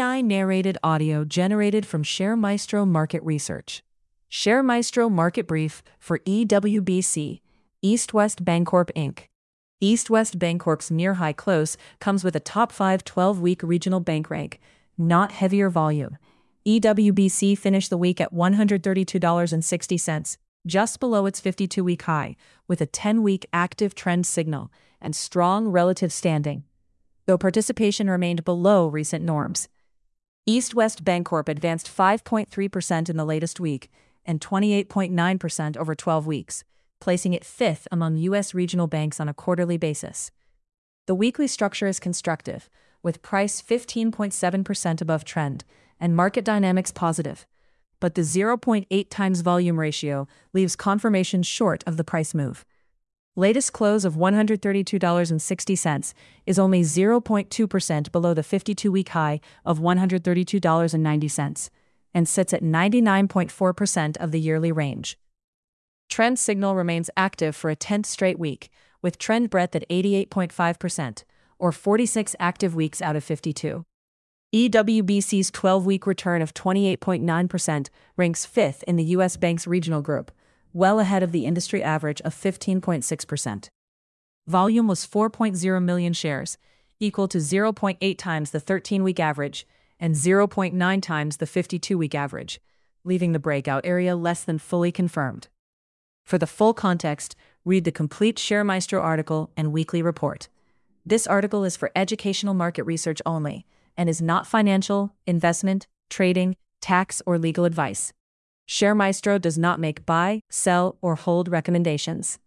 AI-narrated audio generated from ShareMaestro Market Research. ShareMaestro Market Brief for EWBC, East West Bancorp Inc. East West Bancorp's near-high close comes with a top 5 12-week regional bank rank, not heavier volume. EWBC finished the week at $132.60, just below its 52-week high, with a 10-week active trend signal and strong relative standing, though participation remained below recent norms. East West Bancorp advanced 5.3% in the latest week and 28.9% over 12 weeks, placing it fifth among U.S. regional banks on a quarterly basis. The weekly structure is constructive, with price 15.7% above trend and market dynamics positive, but the 0.8 times volume ratio leaves confirmation short of the price move. Latest close of $132.60 is only 0.2% below the 52-week high of $132.90 and sits at 99.4% of the yearly range. Trend signal remains active for a 10th straight week, with trend breadth at 88.5%, or 46 active weeks out of 52. EWBC's 12-week return of 28.9% ranks fifth in the U.S. Banks regional group, well ahead of the industry average of 15.6%. Volume was 4.0 million shares, equal to 0.8 times the 13-week average and 0.9 times the 52-week average, leaving the breakout area less than fully confirmed. For the full context, read the complete ShareMaestro article and weekly report. This article is for educational market research only and is not financial, investment, trading, tax, or legal advice. ShareMaestro does not make buy, sell, or hold recommendations.